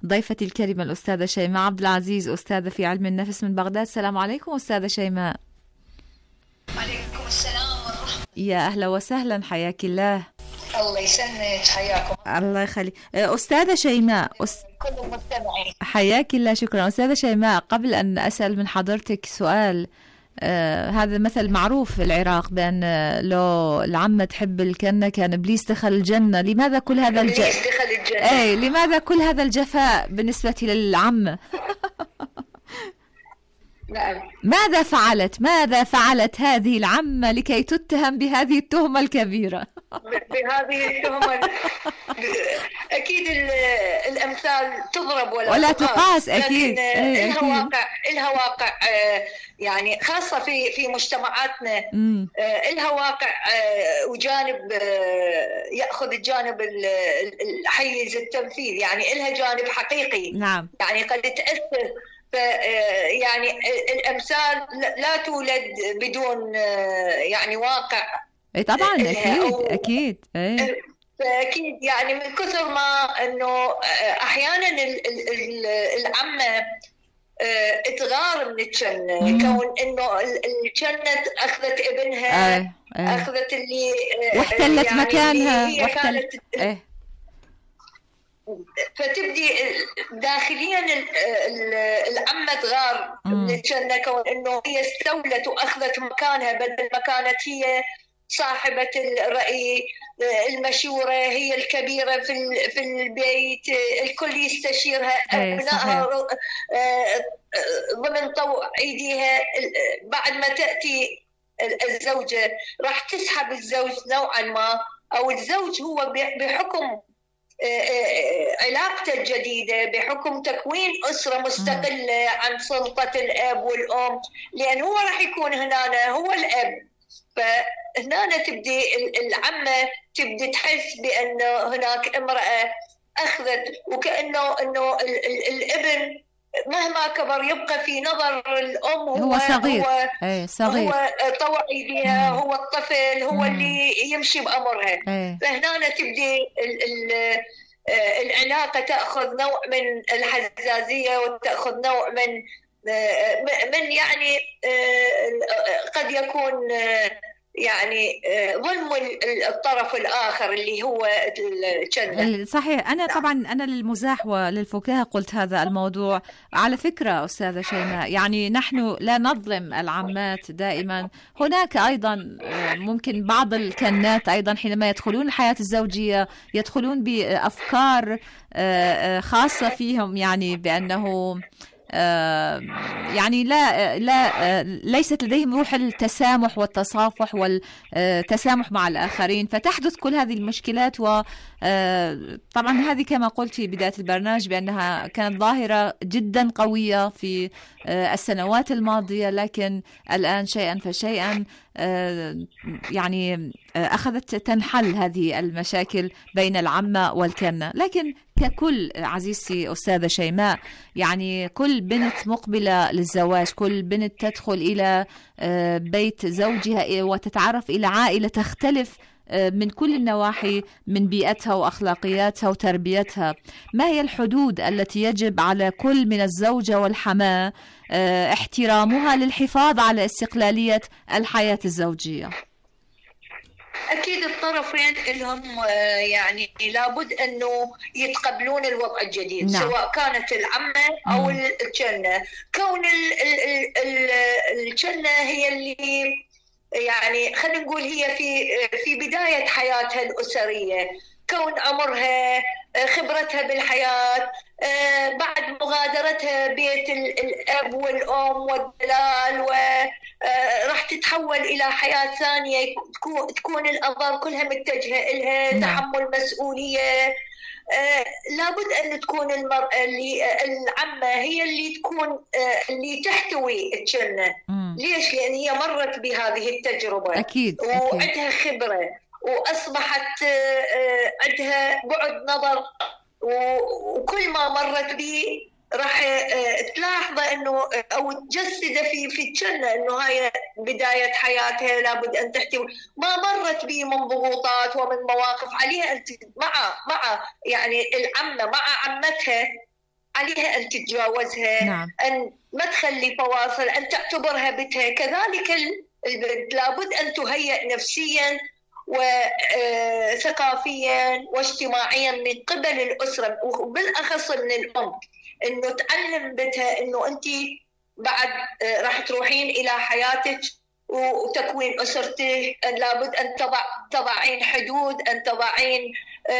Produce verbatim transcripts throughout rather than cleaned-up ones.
ضيفتي الكريمة الأستاذة شيماء عبد العزيز، أستاذة في علم النفس من بغداد. السلام عليكم أستاذة شيماء. وعليكم السلام ورحمة. يا أهلا وسهلا، حياك الله. الله يسلمك، حياكم الله يخلي. أستاذة شيماء أس... كل المستمعين. حياك الله، شكرا. أستاذة شيماء، قبل أن أسأل من حضرتك سؤال، آه هذا مثل معروف في العراق بأن لو العمة تحب الكنة كان إبليس دخل الجنة. لماذا كل هذا الج... إبليس دخل الجنة. أي لماذا كل هذا الجفاء بالنسبة للعمة؟ نعم. ماذا فعلت ماذا فعلت هذه العمة لكي تتهم بهذه التهمة الكبيرة؟ بهذه التهمة أكيد الأمثال تضرب ولا, ولا تقاس. أكيد لها واقع لها واقع يعني خاصة في في مجتمعاتنا، لها واقع وجانب يأخذ الجانب الحيز التمثيل، يعني لها جانب حقيقي. نعم. يعني قد تأثر. يعني الأمثال لا تولد بدون يعني واقع. اي طبعا اكيد اكيد اي فاكيد يعني من كثر ما انه احيانا العمه تغار من الجنه، كون انه الجنه اخذت ابنها. أي. أي. اخذت اللي واحتلت يعني مكانها هي واحتلت. كانت أي. فتبدي داخليا العمة تغار من الجنة، كون انه هي استولت واخذت مكانها، بدل ما كانت هي صاحبة الرأي المشورة، هي الكبيرة في في البيت، الكل يستشيرها، أبنائها ضمن طوع ايديها. بعد ما تأتي الزوجة راح تسحب الزوج نوعا ما، او الزوج هو بحكم علاقته الجديدة، بحكم تكوين أسرة مستقلة عن سلطة الأب والأم، لأن هو راح يكون هنا هو الأب. فهنا تبدي العمة تبدي تحس بأن هناك امرأة أخذت، وكأنه إنه الابن مهما كبر يبقى في نظر الأم هو, هو صغير. هو, أي صغير. هو طوع ايديها، هو الطفل، هو مم. اللي يمشي بأمرها. أي. فهنا تبدي ال ال العلاقة تأخذ نوع من الحزازية، وتأخذ نوع من من يعني قد يكون يعني ظلم الطرف الآخر اللي هو الجنة. صحيح. أنا طبعا أنا للمزاح وللفكاهة قلت هذا الموضوع. على فكرة أستاذة شيماء، يعني نحن لا نظلم العمات دائما. هناك أيضا ممكن بعض الكنات أيضا حينما يدخلون الحياة الزوجية يدخلون بأفكار خاصة فيهم، يعني بأنه آه يعني لا لا آه ليست لديهم روح التسامح والتصافح والتسامح مع الآخرين، فتحدث كل هذه المشكلات. وطبعا آه هذه كما قلت في بداية البرنامج بأنها كانت ظاهرة جدا قوية في آه السنوات الماضية، لكن الآن شيئا فشيئا آه يعني آه أخذت تنحل هذه المشاكل بين العمة والكنة. لكن ككل عزيزتي أستاذة شيماء، يعني كل بنت مقبلة للزواج، كل بنت تدخل إلى بيت زوجها وتتعرف إلى عائلة تختلف من كل النواحي، من بيئتها وأخلاقياتها وتربيتها. ما هي الحدود التي يجب على كل من الزوجة والحماة احترامها للحفاظ على استقلالية الحياة الزوجية؟ أكيد الطرفين لهم يعني لابد أنه يتقبلون الوضع الجديد. نعم. سواء كانت العمة أو الجنة. كون الجنة هي اللي يعني خلينا نقول هي في في بداية حياتها الأسرية، كون عمرها، خبرتها بالحياة، بعد مغادرتها بيت الأب والأم والدلال، وراح تتحول إلى حياة ثانية تكون الأنظار كلها متجهة إلها، تحمل مسؤولية. لابد أن تكون المرأة اللي العمة هي اللي تكون اللي تحتوي الجنة. ليش؟ لأن هي مرت بهذه التجربة. أكيد. وعندها خبرة، وأصبحت عندها بعد نظر، وكل ما مرت به راح تلاحظ انه او تجسد في في الجنه انه هاي بدايه حياتها، لابد ان تحتوي ما مرت به من ضغوطات ومن مواقف عليها انت مع مع يعني العمه مع عمتها عليها أن تتجاوزها. نعم. أن ما تخلي فواصل، أن تعتبرها بيتها. كذلك البنت لابد أن تهيئ نفسيا وثقافيا واجتماعيا من قبل الأسرة، وبالأخص من الأم، أنه تعلم بنتها أنه أنت بعد راح تروحين إلى حياتك وتكوين أسرتك، لابد أن تضع تضعين حدود، أن تضعين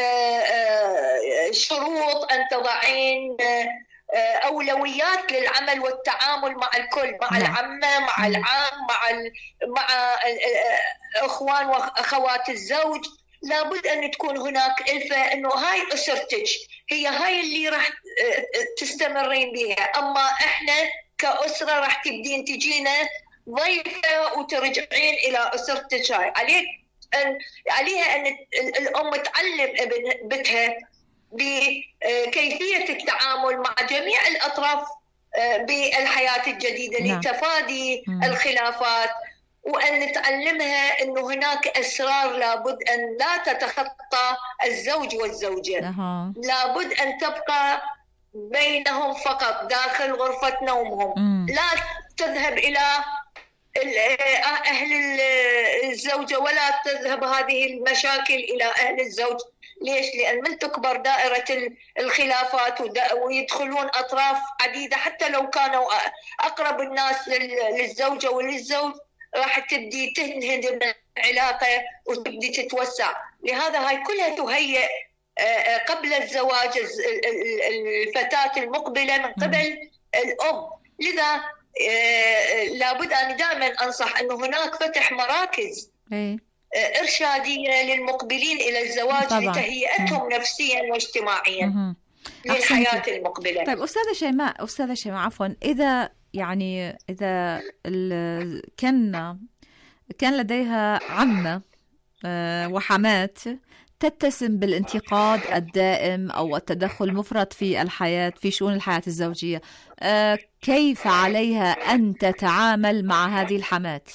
شروط، أن تضعين أولويات للعمل والتعامل مع الكل، مع العمة، مع العام، مع مع أخوان وأخوات الزوج. لابد أن تكون هناك ألفة، أنه هاي أسرتك، هي هاي اللي راح تستمرين بها. أما إحنا كأسرة راح تبدين تجينا ضيفة وترجعين إلى أسرتك. هاي عليك أن عليها أن الأم تعلم بنتها بكيفية التعامل مع جميع الأطراف بالحياة الجديدة لتفادي الخلافات، وأن تعلمها أنه هناك أسرار لابد أن لا تتخطى الزوج والزوجة. أه. لابد أن تبقى بينهم فقط داخل غرفة نومهم. م. لا تذهب إلى أهل الزوجة ولا تذهب هذه المشاكل إلى أهل الزوج. ليش؟ لأن من تكبر دائرة الخلافات ويدخلون أطراف عديدة، حتى لو كانوا أقرب الناس للزوجة وللزوج، راح تبدي تنهدم العلاقة وتبدي تتوسع. لهذا هاي كلها تهيئ قبل الزواج الفتاة المقبلة من قبل الأم. لذا لابد أن دائما أنصح أنه هناك فتح مراكز إرشادية للمقبلين إلى الزواج طبعا. لتهيئتهم نفسيا واجتماعيا للحياة المقبلة. طيب أستاذة شيماء أستاذة شيماء عفوا، إذا يعني إذا كان كان لديها عمة وحمات تتسم بالانتقاد الدائم أو التدخل المفرط في الحياة في شؤون الحياة الزوجية، كيف عليها أن تتعامل مع هذه الحمات؟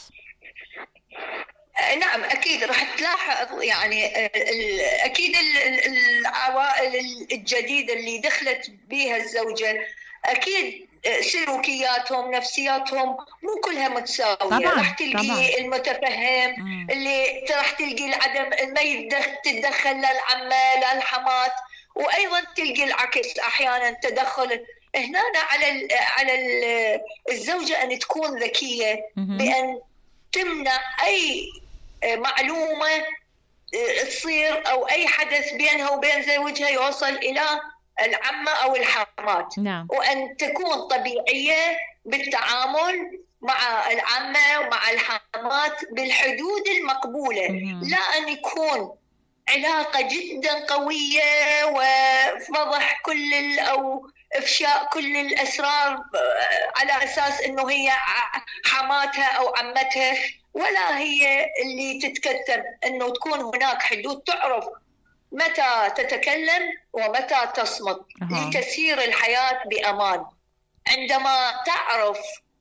نعم أكيد راح تلاحظ، يعني أكيد العوائل الجديدة اللي دخلت بها الزوجة أكيد سلوكياتهم نفسياتهم مو كلها متساوية. راح تلقي طبعاً. المتفهم مم. اللي راح تلقي العدم ما تتدخل للعمة للحمات، وأيضا تلقي العكس أحيانا تدخل. هنا على ال على ال الزوجة أن تكون ذكية مم. بأن تمنع أي معلومة تصير أو أي حدث بينها وبين زوجها يوصل إلى العمة أو الحمات. نعم. وأن تكون طبيعية بالتعامل مع العمة ومع الحمات بالحدود المقبولة. مم. لا أن يكون علاقة جدا قوية وفضح كل أو إفشاء كل الأسرار على أساس أنه هي حماتها أو عمتها، ولا هي اللي تتكتم. أنه تكون هناك حدود، تعرف متى تتكلم ومتى تصمت أه. لتسير الحياة بأمان. عندما تعرف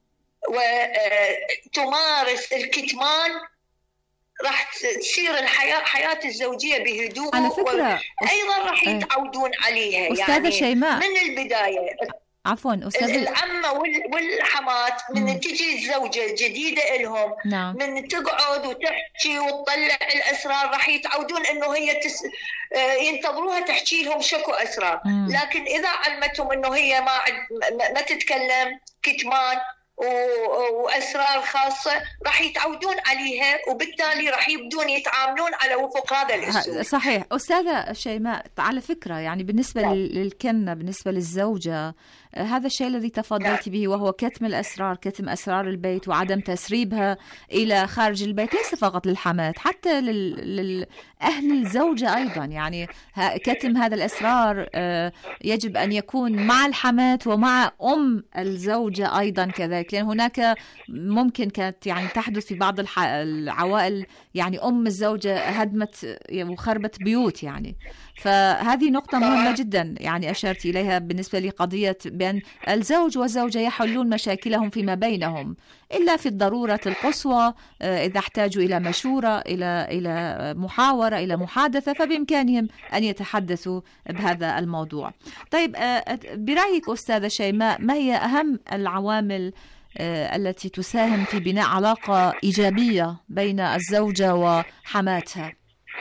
وتمارس الكتمان راح تسير الحياة حياة الزوجية بهدوء. على فكرة أيضا راح يتعودون عليها. أستاذة يعني شيماء من البداية عفوا أستاذة العمة والحمات من م. تجي الزوجة الجديدة لهم نعم. من تقعد وتحكي وتطلع الأسرار راح يتعودون أنه هي تس... ينتظروها تحكي لهم شكو أسرار. م. لكن إذا علمتهم أنه هي ما ما تتكلم كتمان وأسرار خاصة راح يتعودون عليها، وبالتالي راح يبدون يتعاملون على وفق هذا الأسلوب. صحيح. أستاذة شيماء على فكرة يعني بالنسبة لا. للكنة بالنسبة للزوجة هذا الشيء الذي تفضلت به وهو كتم الأسرار، كتم أسرار البيت وعدم تسريبها إلى خارج البيت، ليس فقط للحمات حتى للأهل الزوجة أيضا. يعني كتم هذا الأسرار يجب أن يكون مع الحمات ومع أم الزوجة أيضا كذلك. ذلك، لأن هناك ممكن كانت يعني تحدث في بعض العوائل يعني أم الزوجة هدمت وخربت بيوت يعني. فهذه نقطة مهمة جدا يعني أشرت إليها بالنسبة لقضية بأن الزوج والزوجة يحلون مشاكلهم فيما بينهم إلا في الضرورة القصوى، إذا احتاجوا إلى مشورة، إلى إلى محاورة، إلى محادثة، فبإمكانهم أن يتحدثوا بهذا الموضوع. طيب برأيك أستاذة شيماء، ما هي أهم العوامل التي تساهم في بناء علاقة إيجابية بين الزوجة وحماتها؟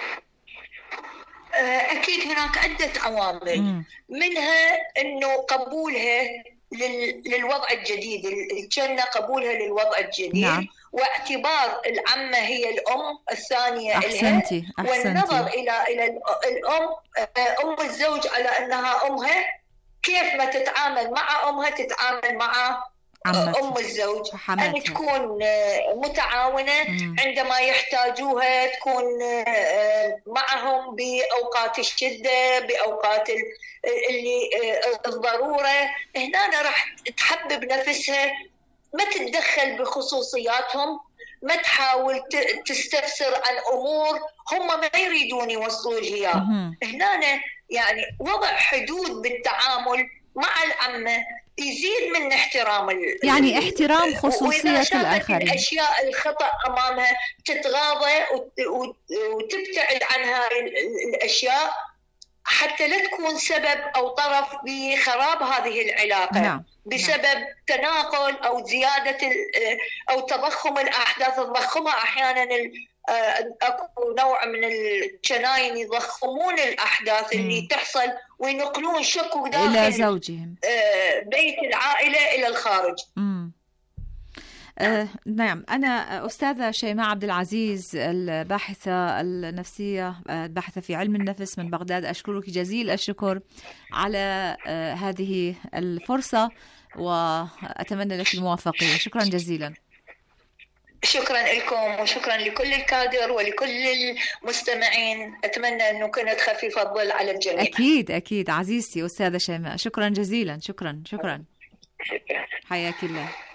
أكيد هناك عدة عوامل، منها أنه قبولها للوضع الجديد، الجنة قبولها للوضع الجديد. نعم. واعتبار العمة هي الأم الثانية أحسنتي. لها، والنظر إلى إلى الأم أم الزوج على أنها أمها، كيف ما تتعامل مع أمها تتعامل مع عمتها. أم الزوج حماتها. أن تكون متعاونة مم. عندما يحتاجوها، تكون معهم بأوقات الشدة، بأوقات اللي الضرورة. هنا راح تحبب نفسها، ما تتدخل بخصوصياتهم، ما تحاول تستفسر عن أمور هم ما يريدون يوصلوا لها. هنا يعني وضع حدود بالتعامل مع العمة يزيد من احترام يعني احترام خصوصية الآخرين. الأشياء الخطأ أمامها تتغاضى وتبتعد عن هذه الأشياء حتى لا تكون سبب أو طرف بخراب هذه العلاقة. نعم. بسبب نعم. تناقل أو زيادة أو تضخم الأحداث. تضخمها أحيانا أكو نوع من الجناين يضخمون الأحداث م. اللي تحصل وينقلون شكو داخل إلى زوجهم، بيت العائلة إلى الخارج. م. آه، نعم. أنا أستاذة شيماء عبد العزيز، الباحثة النفسية، الباحثة في علم النفس من بغداد، أشكرك جزيل الشكر على آه هذه الفرصة، وأتمنى لك الموافقة. شكرا جزيلا. شكرا لكم وشكرا لكل الكادر ولكل المستمعين. أتمنى أنه كانت خفيفة الظل على الجميع. أكيد أكيد عزيزتي أستاذة شيماء، شكرا جزيلا. شكرا شكرا, شكرا. حياك الله.